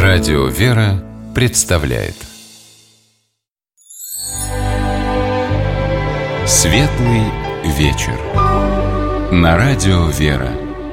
Радио «Вера» представляет Светлый вечер на Радио «Вера».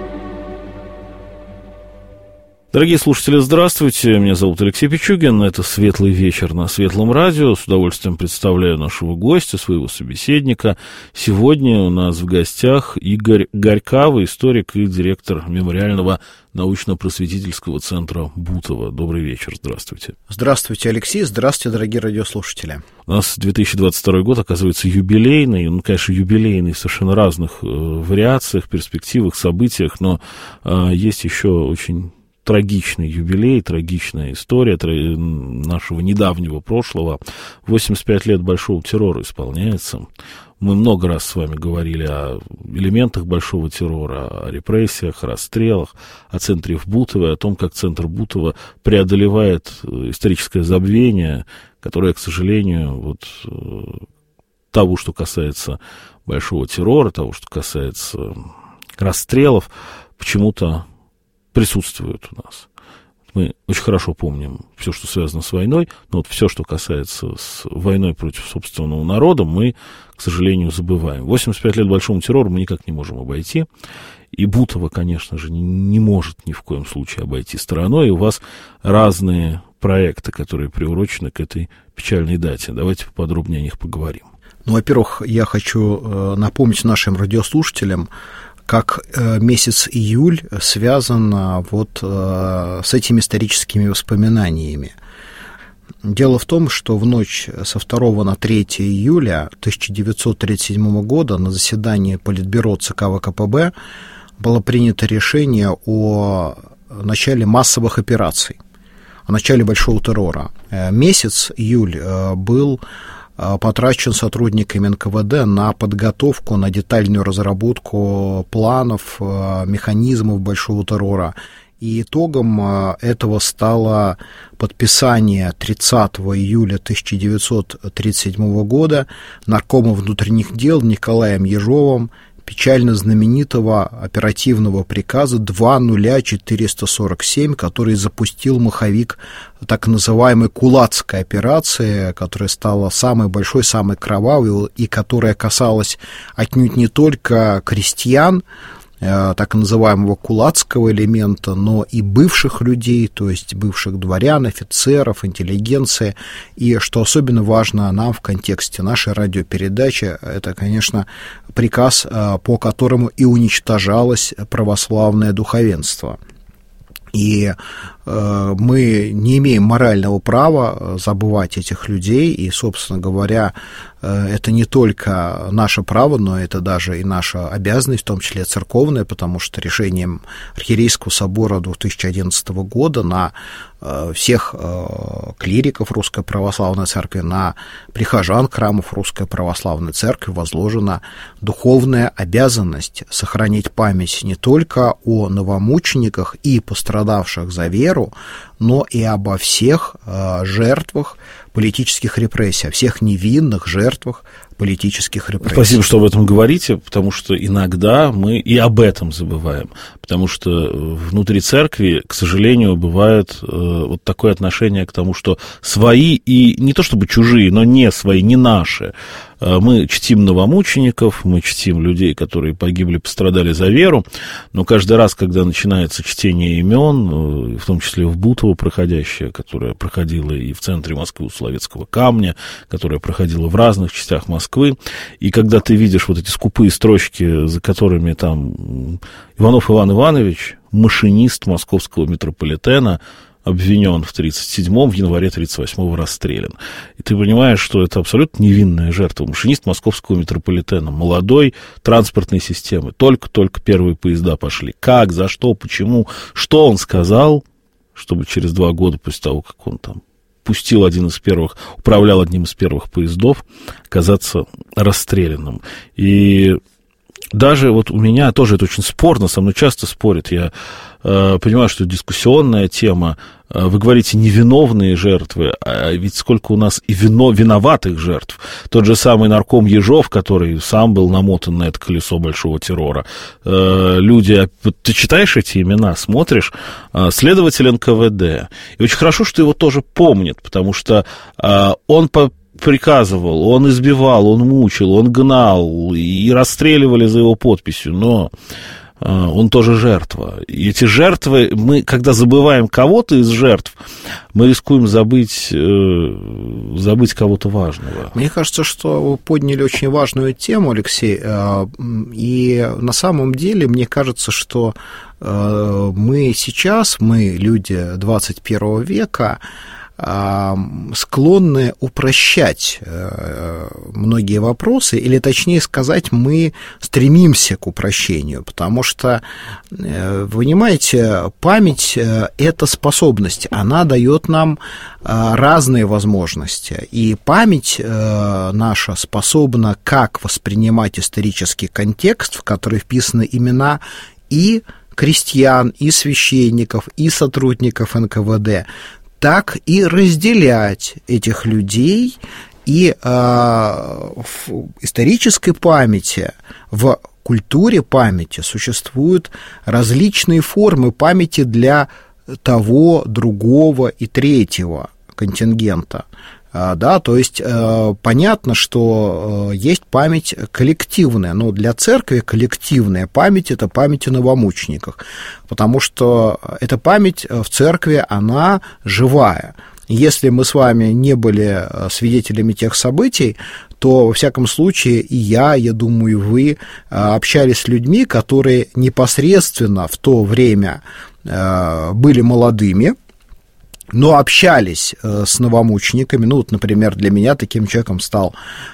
Дорогие слушатели, здравствуйте. Меня зовут Алексей Пичугин. Это «Светлый вечер» на Светлом радио. С удовольствием представляю нашего гостя, своего собеседника. Сегодня у нас в гостях Игорь Горькава, историк и директор мемориального научно-просветительского центра Бутово. Добрый вечер, здравствуйте. Здравствуйте, Алексей. Здравствуйте, дорогие радиослушатели. У нас 2022 год, оказывается, юбилейный. Конечно, юбилейный в совершенно разных вариациях, перспективах, событиях, но есть еще очень трагичный юбилей, трагичная история нашего недавнего прошлого. 85 лет большого террора исполняется. Мы много раз с вами говорили о элементах большого террора, о репрессиях, о расстрелах, о центре в Бутово, о том, как центр Бутово преодолевает историческое забвение, которое, к сожалению, того, что касается большого террора, того, что касается расстрелов, почему-то присутствуют у нас. Мы очень хорошо помним все, что связано с войной, но все, что касается с войной против собственного народа, мы, к сожалению, забываем. 85 лет большому террору мы никак не можем обойти, и Бутово, конечно же, не может ни в коем случае обойти стороной, и у вас разные проекты, которые приурочены к этой печальной дате. Давайте поподробнее о них поговорим. Во-первых, я хочу напомнить нашим радиослушателям, как месяц июль связан с этими историческими воспоминаниями. Дело в том, что в ночь со 2 на 3 июля 1937 года на заседании Политбюро ЦК ВКПБ было принято решение о начале массовых операций, о начале большого террора. Месяц июль был потрачен сотрудниками НКВД на подготовку, на детальную разработку планов, механизмов большого террора. И итогом этого стало подписание 30 июля 1937 года наркомом внутренних дел Николаем Ежовым печально знаменитого оперативного приказа 20447, который запустил маховик так называемой Кулацкой операции, которая стала самой большой, самой кровавой, и которая касалась отнюдь не только крестьян, так называемого кулацкого элемента, но и бывших людей, то есть бывших дворян, офицеров, интеллигенции. И что особенно важно нам в контексте нашей радиопередачи, это, конечно, приказ, по которому и уничтожалось православное духовенство. И мы не имеем морального права забывать этих людей, и, собственно говоря, это не только наше право, но это даже и наша обязанность, в том числе церковная, потому что решением Архиерейского собора 2011 года на всех клириков Русской Православной Церкви, на прихожан храмов Русской Православной Церкви возложена духовная обязанность сохранить память не только о новомучениках и пострадавших за веру, но и обо всех жертвах политических репрессий, о всех невинных жертвах политических репрессий. Спасибо, что об этом говорите, потому что иногда мы и об этом забываем, потому что внутри церкви, к сожалению, бывает вот такое отношение к тому, что свои и не то чтобы чужие, но не свои, не наши. Мы чтим новомучеников, мы чтим людей, которые погибли, пострадали за веру, но каждый раз, когда начинается чтение имен, в том числе в Бутово проходящее, которое проходило и в центре Москвы у Соловецкого камня, которое проходило в разных частях Москвы, и когда ты видишь вот эти скупые строчки, за которыми там Иванов Иван Иванович, машинист московского метрополитена, обвинен в 1937-м, в январе 1938-го расстрелян. И ты понимаешь, что это абсолютно невинная жертва. Машинист московского метрополитена, молодой, транспортной системы. Только-только первые поезда пошли. Как, за что, почему, что он сказал, чтобы через 2 года после того, как он там управлял одним из первых поездов, оказаться расстрелянным. И даже вот у меня тоже это очень спорно, со мной часто спорят. Я понимаю, что это дискуссионная тема. Вы говорите невиновные жертвы, а ведь сколько у нас и виноватых жертв. Тот же самый нарком Ежов, который сам был намотан на это колесо большого террора. Люди, ты читаешь эти имена, смотришь, следователь НКВД. И очень хорошо, что его тоже помнят, потому что он приказывал, он избивал, он мучил, он гнал, и расстреливали за его подписью, но он тоже жертва. И эти жертвы, мы, когда забываем кого-то из жертв, мы рискуем забыть кого-то важного. Мне кажется, что вы подняли очень важную тему, Алексей, и на самом деле, мне кажется, что мы сейчас, люди 21 века, склонны упрощать многие вопросы, или, точнее сказать, мы стремимся к упрощению, потому что, вы понимаете, память – это способность, она дает нам разные возможности, и память наша способна как воспринимать исторический контекст, в который вписаны имена и крестьян, и священников, и сотрудников НКВД, так и разделять этих людей, и в исторической памяти, в культуре памяти существуют различные формы памяти для того, другого и третьего контингента. Да, то есть понятно, что есть память коллективная, но для церкви коллективная память – это память о новомучениках, потому что эта память в церкви, она живая. Если мы с вами не были свидетелями тех событий, то, во всяком случае, и я думаю, и вы общались с людьми, которые непосредственно в то время были молодыми, но общались с новомучениками. Ну, вот, например, для меня таким человеком стал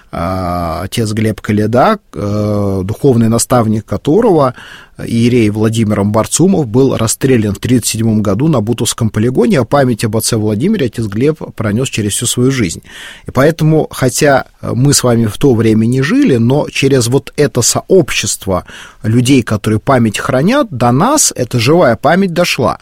отец Глеб Коляда, духовный наставник которого, иерей Владимир Барцумов, был расстрелян в 1937 году на Бутовском полигоне, а память об отце Владимире отец Глеб пронес через всю свою жизнь. И поэтому, хотя мы с вами в то время не жили, но через вот это сообщество людей, которые память хранят, до нас эта живая память дошла.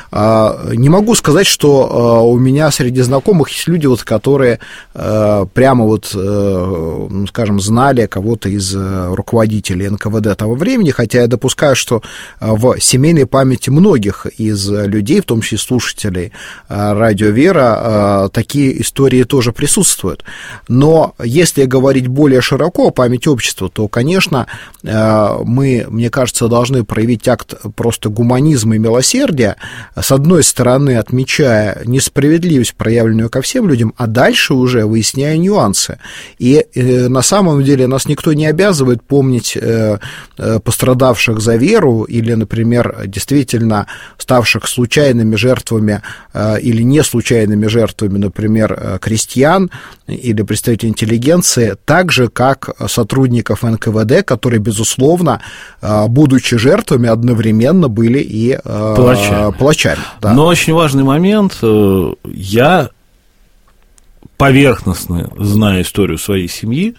Не могу сказать, что у меня среди знакомых есть люди, вот, которые прямо вот, скажем, знали кого-то из руководителей НКВД того времени, хотя я допускаю, что в семейной памяти многих из людей, в том числе слушателей радио «Вера», такие истории тоже присутствуют. Но если говорить более широко о памяти общества, то, конечно, мы, мне кажется, должны проявить акт просто гуманизма и милосердия, с одной стороны, отмечая несправедливость, проявленную ко всем людям, а дальше уже выясняя нюансы. И на самом деле нас никто не обязывает помнить пострадавших за веру или, например, действительно ставших случайными жертвами или не случайными жертвами, например, крестьян или представителей интеллигенции, так же, как сотрудников НКВД, которые, безусловно, будучи жертвами, одновременно были и палачами. Да. Но очень важный момент. Я, поверхностно зная историю своей семьи,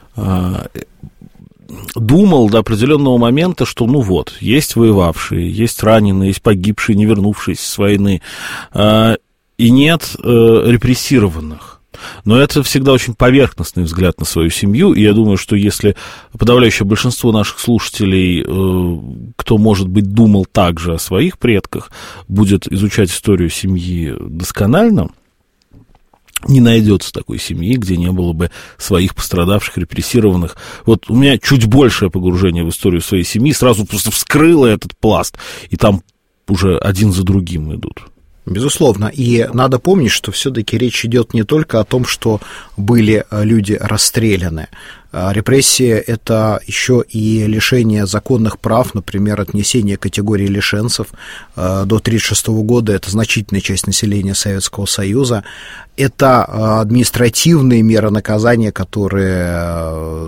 думал до определенного момента, что, ну вот, есть воевавшие, есть раненые, есть погибшие, не вернувшиеся с войны, и нет репрессированных. Но это всегда очень поверхностный взгляд на свою семью, и я думаю, что если подавляющее большинство наших слушателей, кто, может быть, думал так же о своих предках, будет изучать историю семьи досконально, не найдется такой семьи, где не было бы своих пострадавших, репрессированных. Вот у меня чуть большее погружение в историю своей семьи сразу просто вскрыло этот пласт, и там уже один за другим идут. Безусловно, и надо помнить, что все-таки речь идет не только о том, что были люди расстреляны. Репрессии – это еще и лишение законных прав, например, отнесение категории лишенцев до 1936 года, это значительная часть населения Советского Союза. Это административные меры наказания, которые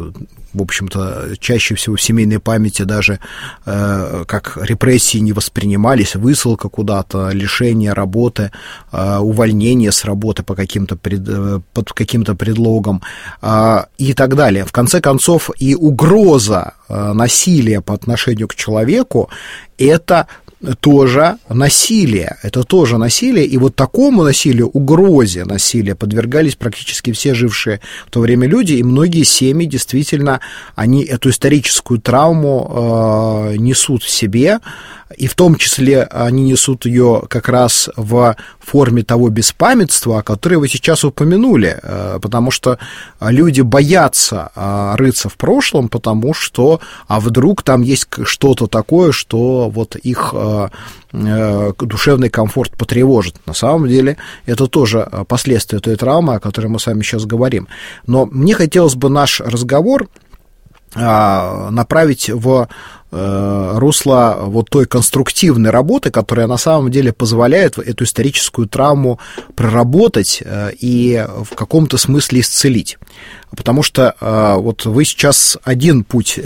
в общем-то, чаще всего в семейной памяти даже как репрессии не воспринимались, высылка куда-то, лишение работы, увольнение с работы под каким-то предлогом и так далее. В конце концов, и угроза насилия по отношению к человеку – это тоже насилие, и вот такому насилию, угрозе насилия подвергались практически все жившие в то время люди, и многие семьи действительно, они эту историческую травму несут в себе, и в том числе они несут ее как раз в форме того беспамятства, которое вы сейчас упомянули, потому что люди боятся рыться в прошлом, потому что, а вдруг там есть что-то такое, что вот их душевный комфорт потревожит. На самом деле это тоже последствия той травмы, о которой мы с вами сейчас говорим. Но мне хотелось бы наш разговор направить в русло вот той конструктивной работы, которая на самом деле позволяет эту историческую травму проработать и в каком-то смысле исцелить. Потому что вот вы сейчас один путь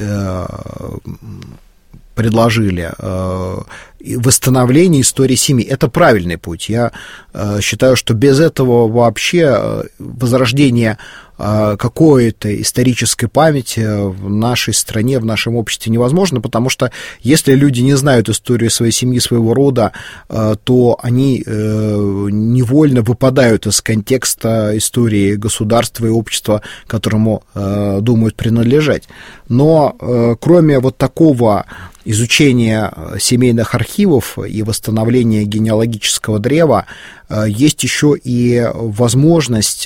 предложили, восстановление истории семьи. Это правильный путь. Я считаю, что без этого вообще возрождение какой-то исторической памяти в нашей стране, в нашем обществе невозможно, потому что если люди не знают историю своей семьи, своего рода, то они невольно выпадают из контекста истории государства и общества, которому думают принадлежать. Но кроме вот такого изучения семейных архивов и восстановления генеалогического древа, есть еще и возможность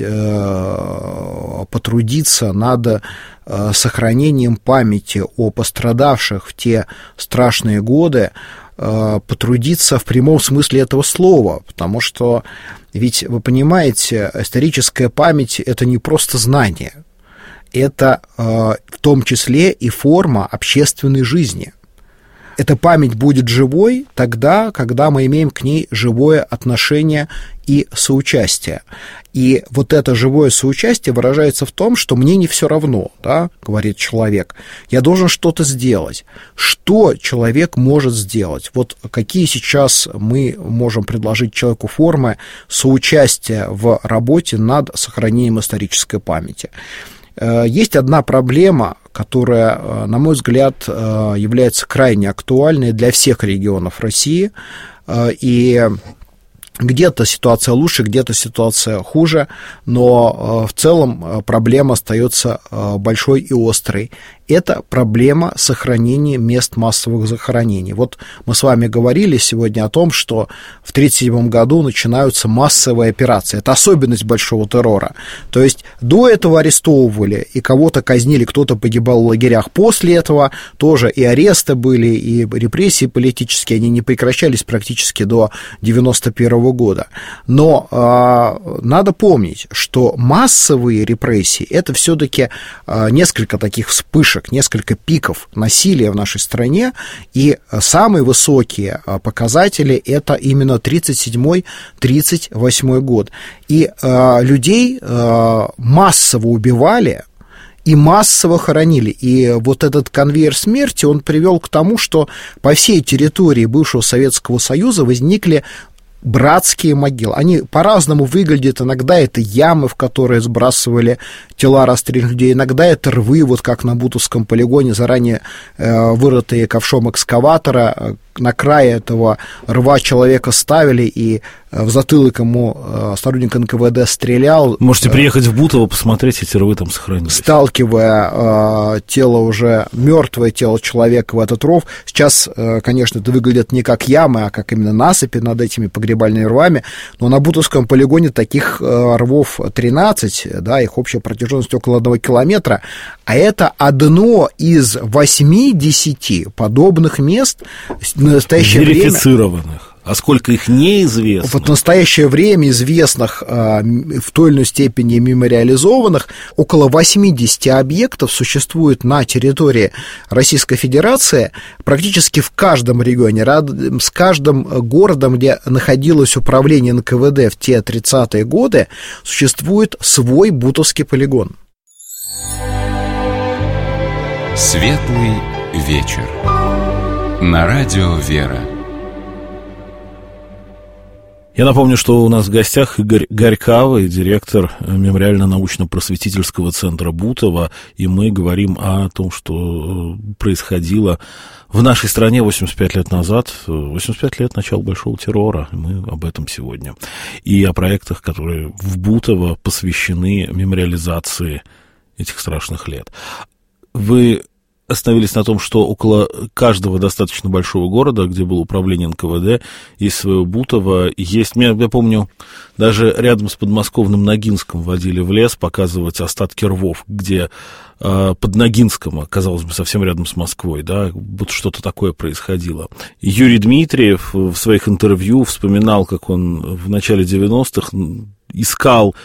потрудиться над сохранением памяти о пострадавших в те страшные годы, потрудиться в прямом смысле этого слова, потому что, ведь вы понимаете, историческая память – это не просто знание, это в том числе и форма общественной жизни. Эта память будет живой тогда, когда мы имеем к ней живое отношение и соучастие. И вот это живое соучастие выражается в том, что мне не все равно, да, говорит человек, я должен что-то сделать. Что человек может сделать? Вот какие сейчас мы можем предложить человеку формы соучастия в работе над сохранением исторической памяти? Есть одна проблема, которая, на мой взгляд, является крайне актуальной для всех регионов России, и где-то ситуация лучше, где-то ситуация хуже, но в целом проблема остается большой и острой. Это проблема сохранения мест массовых захоронений. Вот мы с вами говорили сегодня о том, что в 1937 году начинаются массовые операции. Это особенность большого террора. То есть до этого арестовывали и кого-то казнили, кто-то погибал в лагерях. После этого тоже и аресты были, и репрессии политические, они не прекращались практически до 1991 года. Но надо помнить, что массовые репрессии – это все-таки несколько таких вспышек, несколько пиков насилия в нашей стране, и самые высокие показатели – это именно 1937-1938 год. И людей массово убивали и массово хоронили. И вот этот конвейер смерти, он привел к тому, что по всей территории бывшего Советского Союза возникли братские могилы. Они по-разному выглядят. Иногда это ямы, в которые сбрасывали тела расстрелянных людей. Иногда это рвы, вот как на Бутовском полигоне, заранее вырытые ковшом экскаватора. На крае этого рва человека ставили, и в затылок ему сотрудник НКВД стрелял. Можете приехать в Бутово, посмотреть, эти рвы там сохранились. Сталкивая тело уже, мертвое тело человека в этот ров. Сейчас, конечно, это выглядит не как ямы, а как именно насыпи над этими погребальными рвами. Но на Бутовском полигоне таких рвов 13, да, их общая протяженность около 1 километра. А это одно из 80 подобных мест в настоящее верифицированных. Время. А сколько их неизвестно? Вот в настоящее время известных в той или иной степени мемориализованных около 80 объектов существует на территории Российской Федерации, практически в каждом регионе, рядом с каждым городом, где находилось управление НКВД в те 30-е годы, существует свой Бутовский полигон. Светлый вечер. На радио «Вера». Я напомню, что у нас в гостях Игорь Горькавый, директор мемориально-научно-просветительского центра Бутово, и мы говорим о том, что происходило в нашей стране 85 лет назад, 85 лет начала Большого террора, мы об этом сегодня, и о проектах, которые в Бутово посвящены мемориализации этих страшных лет. Вы остановились на том, что около каждого достаточно большого города, где было управление НКВД, есть свое Бутово. Есть, я помню, даже рядом с подмосковным Ногинском водили в лес показывать остатки рвов, где под Ногинском, казалось бы, совсем рядом с Москвой, да, будто что-то такое происходило. Юрий Дмитриев в своих интервью вспоминал, как он в начале 90-х искал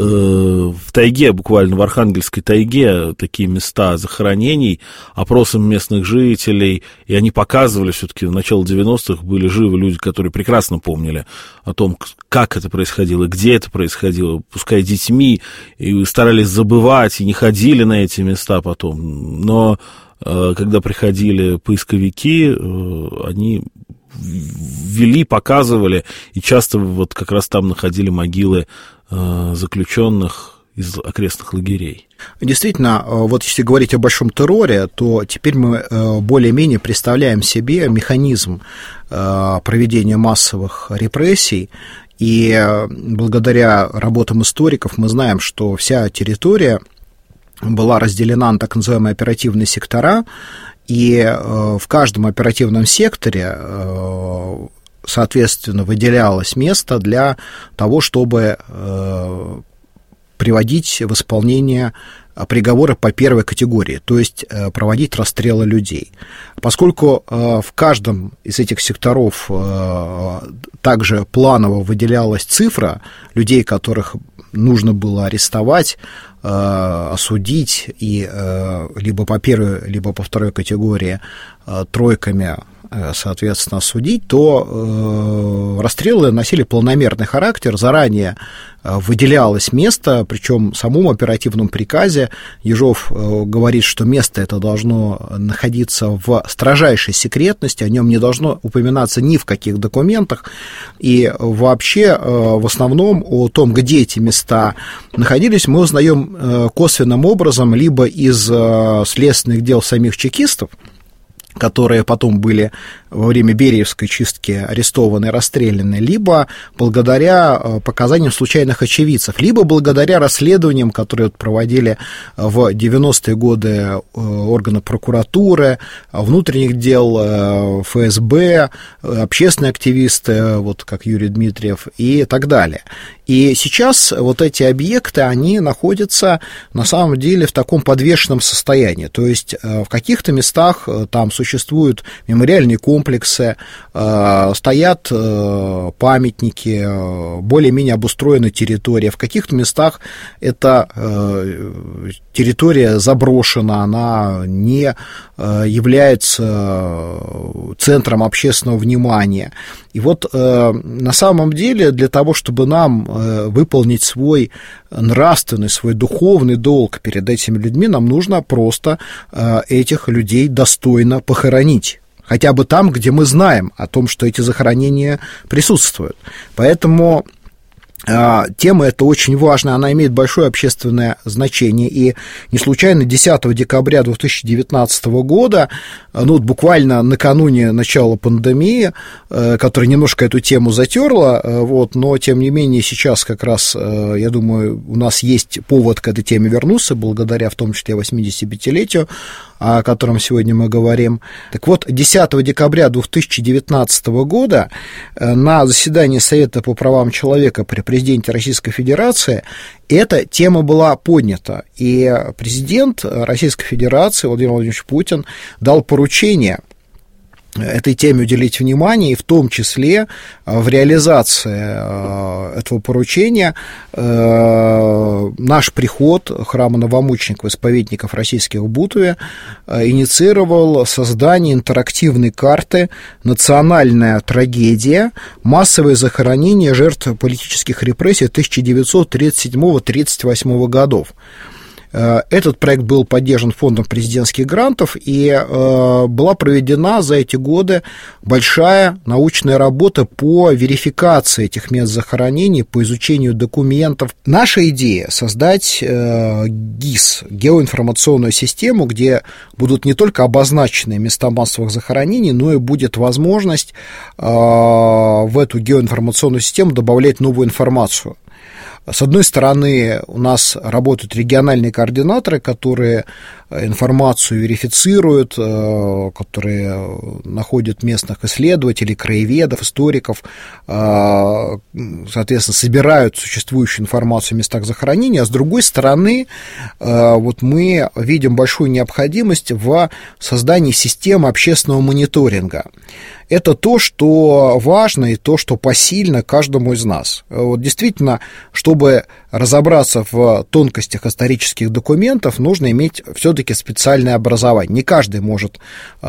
в тайге, буквально в Архангельской тайге, такие места захоронений, опросом местных жителей, и они показывали, все-таки в начале 90-х были живы люди, которые прекрасно помнили о том, как это происходило, где это происходило, пускай детьми, и старались забывать, и не ходили на эти места потом, но когда приходили поисковики, они вели, показывали, и часто вот как раз там находили могилы заключенных из окрестных лагерей. Действительно, вот если говорить о большом терроре, то теперь мы более-менее представляем себе механизм проведения массовых репрессий, и благодаря работам историков мы знаем, что вся территория была разделена на так называемые оперативные сектора, и в каждом оперативном секторе соответственно, выделялось место для того, чтобы приводить в исполнение приговоры по первой категории, то есть проводить расстрелы людей. Поскольку в каждом из этих секторов также планово выделялась цифра людей, которых нужно было арестовать, осудить и либо по первой, либо по второй категории тройками, соответственно, осудить, то расстрелы носили планомерный характер, заранее выделялось место, причем в самом оперативном приказе Ежов говорит, что место это должно находиться в строжайшей секретности, о нем не должно упоминаться ни в каких документах, и вообще в основном о том, где эти места находились, мы узнаем косвенным образом либо из следственных дел самих чекистов, которые потом были во время Бериевской чистки арестованы и расстреляны, либо благодаря показаниям случайных очевидцев, либо благодаря расследованиям, которые проводили в 90-е годы органы прокуратуры, внутренних дел, ФСБ, общественные активисты, вот как Юрий Дмитриев и так далее. И сейчас вот эти объекты, они находятся на самом деле в таком подвешенном состоянии, то есть в каких-то местах там существуют мемориальные комплексы, стоят памятники, более-менее обустроена территория, в каких-то местах эта территория заброшена, она не является центром общественного внимания. И вот на самом деле для того, чтобы нам выполнить свой нравственный, свой духовный долг перед этими людьми, нам нужно просто этих людей достойно похоронить. Хотя бы там, где мы знаем о том, что эти захоронения присутствуют. Поэтому тема эта очень важная, она имеет большое общественное значение, и не случайно 10 декабря 2019 года, ну, буквально накануне начала пандемии, которая немножко эту тему затерла, вот, но, тем не менее, сейчас как раз, я думаю, у нас есть повод к этой теме вернуться, благодаря, в том числе, 85-летию, о котором сегодня мы говорим. Так вот, 10 декабря 2019 года на заседании Совета по правам человека при президенте Российской Федерации эта тема была поднята, и президент Российской Федерации Владимир Владимирович Путин дал поручение этой теме уделить внимание, и в том числе в реализации этого поручения наш приход храма новомучеников-исповедников российских в Бутове инициировал создание интерактивной карты «Национальная трагедия. Массовое захоронение жертв политических репрессий 1937-1938 годов». Этот проект был поддержан фондом президентских грантов, и была проведена за эти годы большая научная работа по верификации этих мест захоронений, по изучению документов. Наша идея — создать ГИС, геоинформационную систему, где будут не только обозначены места массовых захоронений, но и будет возможность в эту геоинформационную систему добавлять новую информацию. С одной стороны, у нас работают региональные координаторы, которые информацию верифицируют, которые находят местных исследователей, краеведов, историков, соответственно, собирают существующую информацию о местах захоронения, а с другой стороны, вот мы видим большую необходимость в создании системы общественного мониторинга. Это то, что важно и то, что посильно каждому из нас. Вот действительно, чтобы разобраться в тонкостях исторических документов, нужно иметь все-таки специальное образование. Не каждый может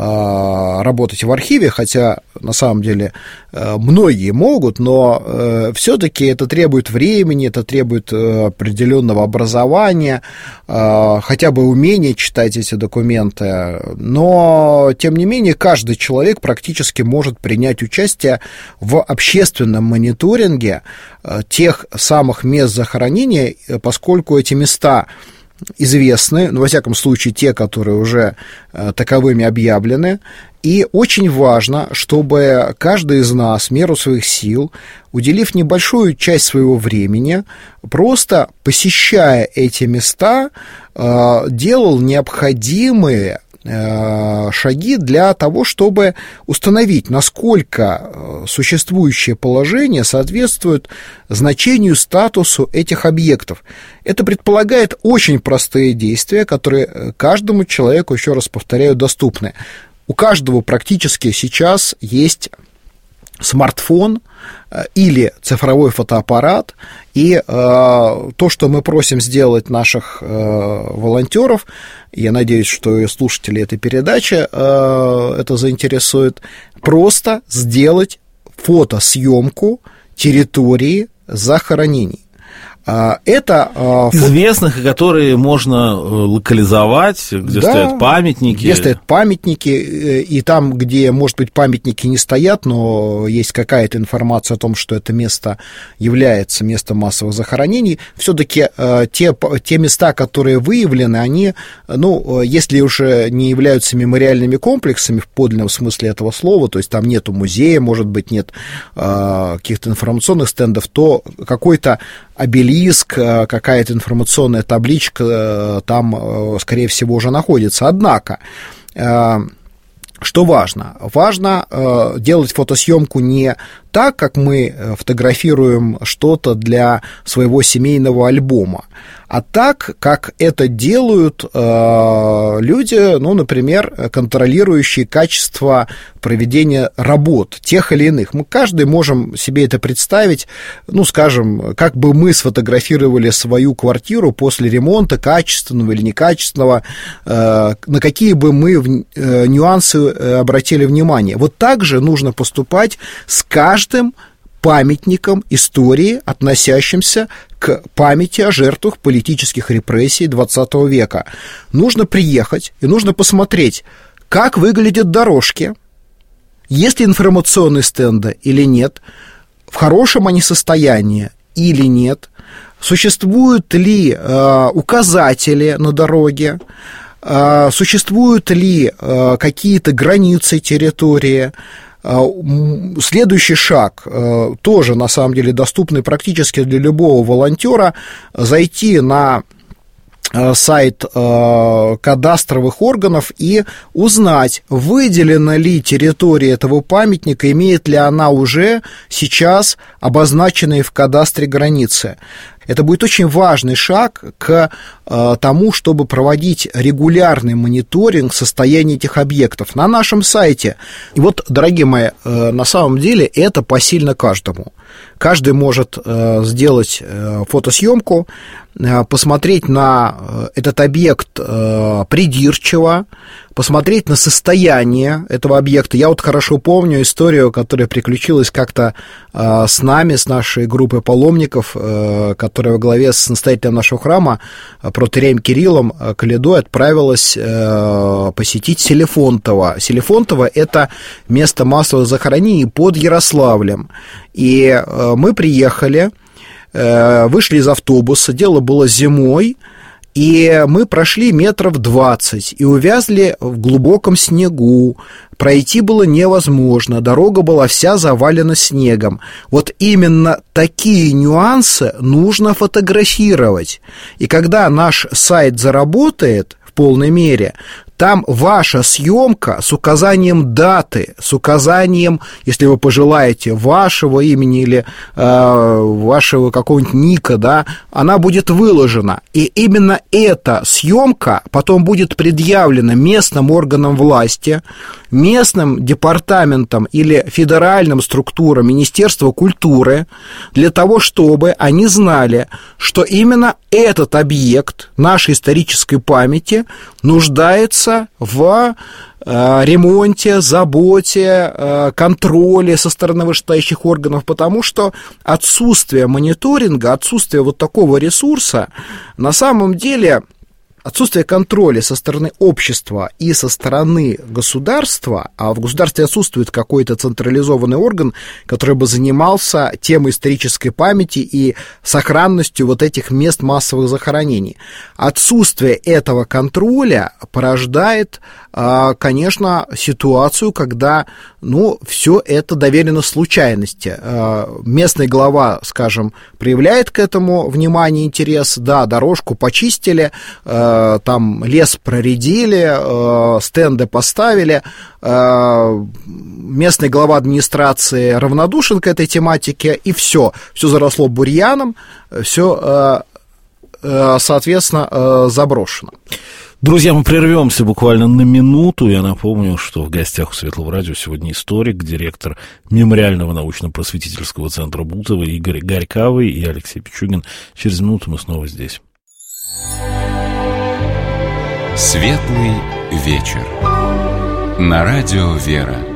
работать в архиве, хотя на самом деле многие могут, но все-таки это требует времени, это требует определенного образования, хотя бы умения читать эти документы. Но, тем не менее, каждый человек практически может принять участие в общественном мониторинге тех самых мест захоронения, поскольку эти места известны, ну, во всяком случае, те, которые уже таковыми объявлены. И очень важно, чтобы каждый из нас в меру своих сил, уделив небольшую часть своего времени, просто посещая эти места, делал необходимые шаги для того, чтобы установить, насколько существующее положение соответствует значению, статусу этих объектов. Это предполагает очень простые действия, которые каждому человеку, еще раз повторяю, доступны. У каждого практически сейчас есть смартфон или цифровой фотоаппарат, и то, что мы просим сделать наших волонтеров, я надеюсь, что и слушатели этой передачи это заинтересует, просто сделать фотосъемку территории захоронений. Это известных, которые можно локализовать, где стоят памятники. Где стоят памятники, и там, где, может быть, памятники не стоят, но есть какая-то информация о том, что это место является местом массовых захоронений, все-таки те места, которые выявлены, они, ну, если уже не являются мемориальными комплексами в подлинном смысле этого слова, то есть там нету музея, может быть, нет каких-то информационных стендов, то какой-то обелиск, какая-то информационная табличка там, скорее всего, уже находится. Однако, что важно? Важно делать фотосъемку не так, как мы фотографируем что-то для своего семейного альбома, а так, как это делают люди, ну, например, контролирующие качество проведения работ, тех или иных. Мы каждый можем себе это представить, ну, скажем, как бы мы сфотографировали свою квартиру после ремонта, качественного или некачественного, на какие бы мы нюансы обратили внимание. Вот так же нужно поступать с каждым памятником истории, относящимся к памяти о жертвах политических репрессий XX века. Нужно приехать и нужно посмотреть, как выглядят дорожки, есть ли информационные стенды или нет, в хорошем они состоянии или нет, существуют ли указатели на дороге, существуют ли какие-то границы территории. Следующий шаг, тоже на самом деле доступный практически для любого волонтера, зайти на сайт кадастровых органов и узнать, выделена ли территория этого памятника, имеет ли она уже сейчас обозначенные в кадастре границы. Это будет очень важный шаг к тому, чтобы проводить регулярный мониторинг состояния этих объектов на нашем сайте. И вот, дорогие мои, на самом деле это посильно каждому. Каждый может сделать фотосъемку, посмотреть на этот объект придирчиво, посмотреть на состояние этого объекта. Я вот хорошо помню историю, которая приключилась как-то с нами, с нашей группой паломников, которая во главе с настоятелем нашего храма, протоиереем Кириллом Калидой, отправилась посетить Селифонтово. Селифонтово – это место массовых захоронений под Ярославлем. И мы приехали, вышли из автобуса, дело было зимой, и мы прошли метров 20 и увязли в глубоком снегу. Пройти было невозможно, дорога была вся завалена снегом. Вот именно такие нюансы нужно фотографировать. И когда наш сайт заработает в полной мере, там ваша съемка с указанием даты, с указанием, если вы пожелаете, вашего имени или вашего какого-нибудь ника, да, она будет выложена. И именно эта съемка потом будет предъявлена местным органам власти, местным департаментам или федеральным структурам Министерства культуры, для того, чтобы они знали, что именно этот объект нашей исторической памяти нуждается в ремонте, заботе, контроле со стороны вышестоящих органов, потому что отсутствие мониторинга, отсутствие вот такого ресурса, на самом деле отсутствие контроля со стороны общества и со стороны государства, а в государстве отсутствует какой-то централизованный орган, который бы занимался темой исторической памяти и сохранностью вот этих мест массовых захоронений. Отсутствие этого контроля порождает, конечно, ситуацию, когда, все это доверено случайности. Местный глава, скажем, проявляет к этому внимание, интерес, да, дорожку почистили, там лес проредили, стенды поставили, местный глава администрации равнодушен к этой тематике, и все заросло бурьяном, все, соответственно, заброшено. Друзья, мы прервемся буквально на минуту. Я напомню, что в гостях у Светлого радио сегодня историк, директор Мемориального научно-просветительского центра Бутово Игорь Горькавый и Алексей Пичугин. Через минуту мы снова здесь. Светлый вечер. На радио «Вера».